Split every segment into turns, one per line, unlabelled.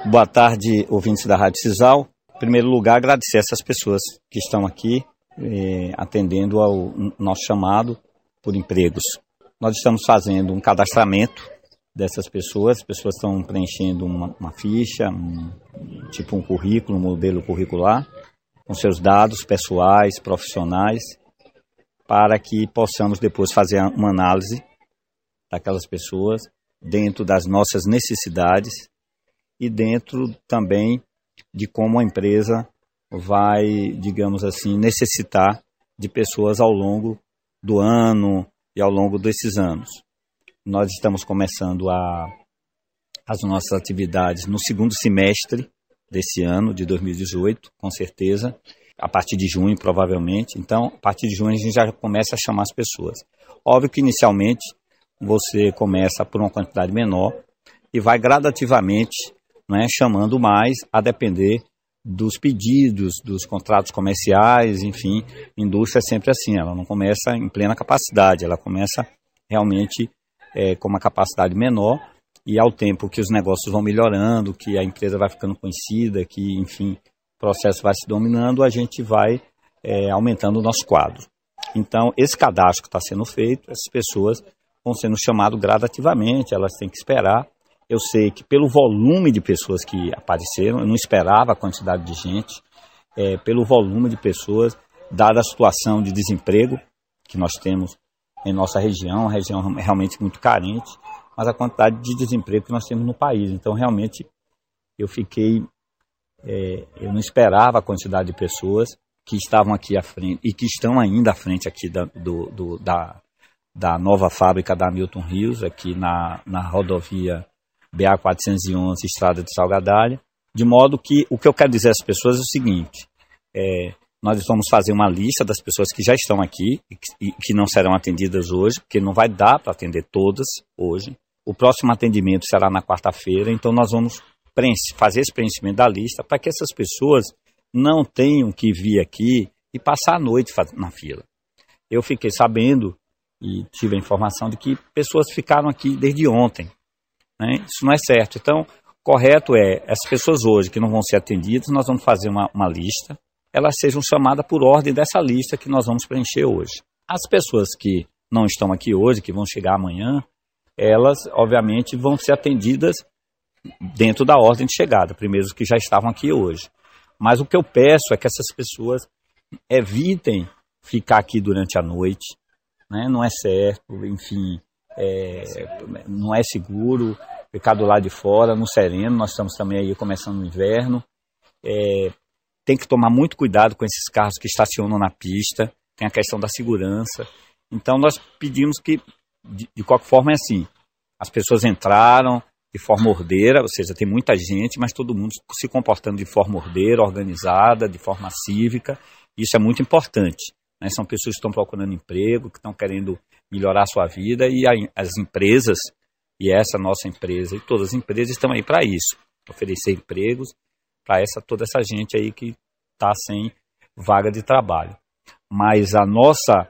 Boa tarde, ouvintes da Rádio Cisal. Em primeiro lugar, agradecer essas pessoas que estão aqui atendendo ao nosso chamado por empregos. Nós estamos fazendo um cadastramento dessas pessoas. As pessoas estão preenchendo uma ficha, tipo um currículo, um modelo curricular, com seus dados pessoais, profissionais, para que possamos depois fazer uma análise daquelas pessoas dentro das nossas necessidades e dentro também de como a empresa vai, digamos assim, necessitar de pessoas ao longo do ano e ao longo desses anos. Nós estamos começando as nossas atividades no segundo semestre desse ano, de 2018, com certeza, a partir de junho, provavelmente. Então, a partir de junho, a gente já começa a chamar as pessoas. Óbvio que, inicialmente, você começa por uma quantidade menor e vai gradativamente, chamando mais, a depender dos pedidos, dos contratos comerciais, enfim. Indústria é sempre assim, ela não começa em plena capacidade, ela começa realmente com uma capacidade menor, e ao tempo que os negócios vão melhorando, que a empresa vai ficando conhecida, que, enfim, o processo vai se dominando, a gente vai aumentando o nosso quadro. Então, esse cadastro que está sendo feito, essas pessoas vão sendo chamadas gradativamente, elas têm que esperar. Eu sei que pelo volume de pessoas que apareceram, eu não esperava a quantidade de gente, pelo volume de pessoas, dada a situação de desemprego que nós temos em nossa região, uma região realmente muito carente, mas a quantidade de desemprego que nós temos no país. Então, realmente, eu não esperava a quantidade de pessoas que estavam aqui à frente e que estão ainda à frente aqui da nova fábrica da Hamilton Rios, aqui na rodovia BA-411, Estrada de Salgadalha, de modo que o que eu quero dizer às pessoas é o seguinte: nós vamos fazer uma lista das pessoas que já estão aqui e que não serão atendidas hoje, porque não vai dar para atender todas hoje. O próximo atendimento será na quarta-feira, então nós vamos fazer esse preenchimento da lista para que essas pessoas não tenham que vir aqui e passar a noite na fila. Eu fiquei sabendo e tive a informação de que pessoas ficaram aqui desde ontem. Isso não é certo. Então, correto essas pessoas hoje que não vão ser atendidas, nós vamos fazer uma lista, elas sejam chamadas por ordem dessa lista que nós vamos preencher hoje. As pessoas que não estão aqui hoje, que vão chegar amanhã, elas, obviamente, vão ser atendidas dentro da ordem de chegada, primeiro os que já estavam aqui hoje. Mas o que eu peço é que essas pessoas evitem ficar aqui durante a noite, não é certo, enfim, não é seguro ficar do lado de fora, no sereno. Nós estamos também aí começando o inverno. Tem que tomar muito cuidado com esses carros que estacionam na pista, tem a questão da segurança. Então nós pedimos que, de qualquer forma, é assim, as pessoas entraram de forma ordeira, ou seja, tem muita gente, mas todo mundo se comportando de forma ordeira, organizada, de forma cívica. Isso é muito importante. São pessoas que estão procurando emprego, que estão querendo melhorar a sua vida, e as empresas, e essa nossa empresa, e todas as empresas estão aí para isso, oferecer empregos para toda essa gente aí que está sem vaga de trabalho. Mas a nossa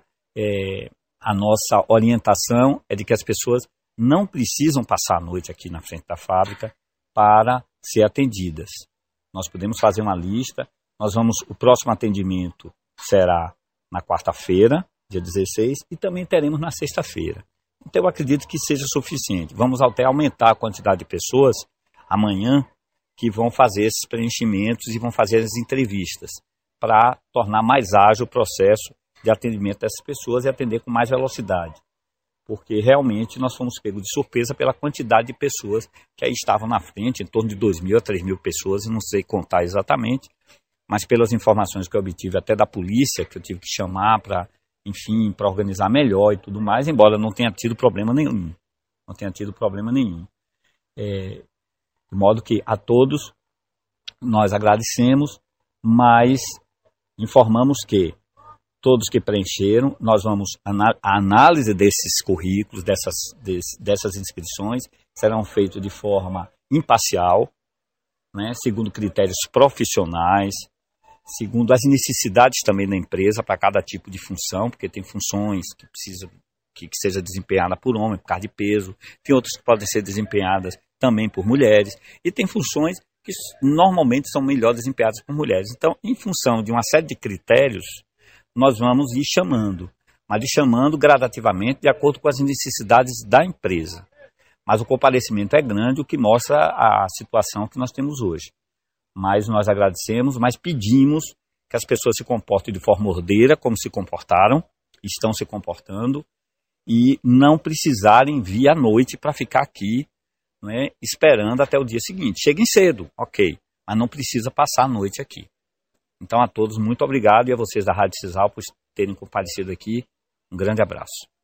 orientação é de que as pessoas não precisam passar a noite aqui na frente da fábrica para ser atendidas. Nós podemos fazer uma lista. O próximo atendimento será na quarta-feira, dia 16, e também teremos na sexta-feira. Então eu acredito que seja suficiente. Vamos até aumentar a quantidade de pessoas amanhã que vão fazer esses preenchimentos e vão fazer as entrevistas para tornar mais ágil o processo de atendimento dessas pessoas e atender com mais velocidade. Porque realmente nós fomos pegos de surpresa pela quantidade de pessoas que aí estavam na frente, em torno de 2.000 a 3.000 pessoas, não sei contar exatamente, mas pelas informações que eu obtive até da polícia, que eu tive que chamar para organizar melhor e tudo mais, embora não tenha tido problema nenhum. De modo que a todos nós agradecemos, mas informamos que todos que preencheram, nós vamos, a análise desses currículos, dessas inscrições, serão feitas de forma imparcial, segundo critérios profissionais, segundo as necessidades também da empresa para cada tipo de função, porque tem funções que precisam que seja desempenhada por homem, por causa de peso, tem outras que podem ser desempenhadas também por mulheres, e tem funções que normalmente são melhor desempenhadas por mulheres. Então, em função de uma série de critérios, nós vamos ir chamando, mas ir chamando gradativamente de acordo com as necessidades da empresa. Mas o comparecimento é grande, o que mostra a situação que nós temos hoje. Mas nós agradecemos, mas pedimos que as pessoas se comportem de forma ordeira, como se comportaram, estão se comportando, e não precisarem vir à noite para ficar aqui, né, esperando até o dia seguinte. Cheguem cedo, ok, mas não precisa passar a noite aqui. Então a todos, muito obrigado, e a vocês da Rádio Cisal por terem comparecido aqui. Um grande abraço.